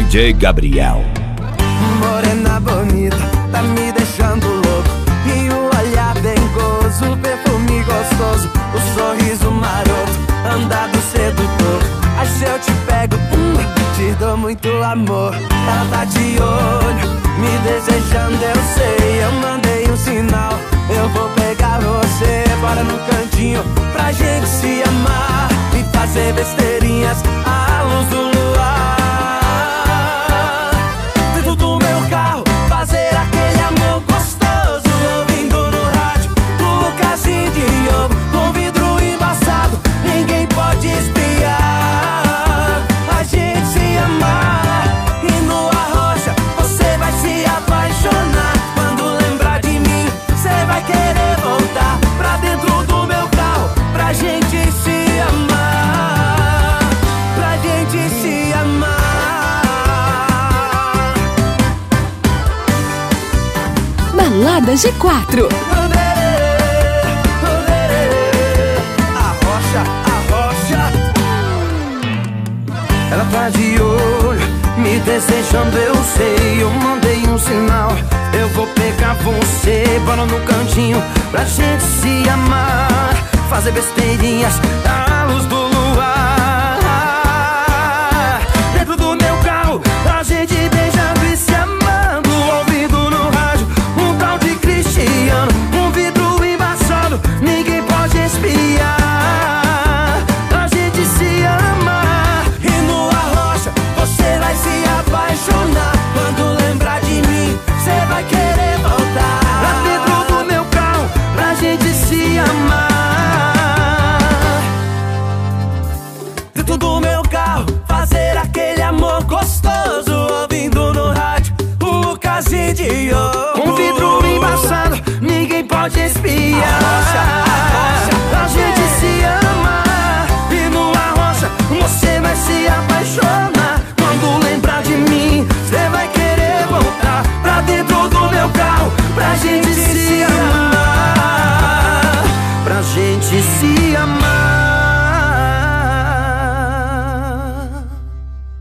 DJ Gabriel. Morena bonita, tá me deixando louco. E o olhar dengoso, o perfume gostoso, o sorriso maroto, andado sedutor. Aí se eu te pego, te dou muito amor. Ela tá de olho, me desejando, eu sei. Eu mandei um sinal, eu vou pegar você. Bora no cantinho pra gente se amar e fazer besteirinhas à luz do luar. Dentro do meu carro, fazer aquele amor gostoso, ouvindo no rádio o Lucasinho de Diogo, com vidro embaçado, ninguém pode espiar. A gente se amar e no Arrocha você vai se apaixonar. Quando lembrar de mim, você vai querer voltar pra dentro do meu carro, pra gente se amar, pra gente se amar. Balada G4. Arrocha, arrocha. Ela tá de olho, me desejando, eu sei. Eu mandei um sinal, eu vou pegar você. Bora no cantinho pra gente se amar, fazer besteirinhas à luz do luar. Dentro do meu carro, a gente beijando e se amando, ouvindo no rádio um tal de Cristiano, um vidro embaçado, ninguém pode espiar. A gente se ama e no Arrocha você vai se apaixonar. Quando lembrar de mim, você vai querer voltar pra dentro do meu carro, pra gente se amar. Dentro do meu carro, fazer aquele amor gostoso, ouvindo no rádio o Lucasinho de Diogo,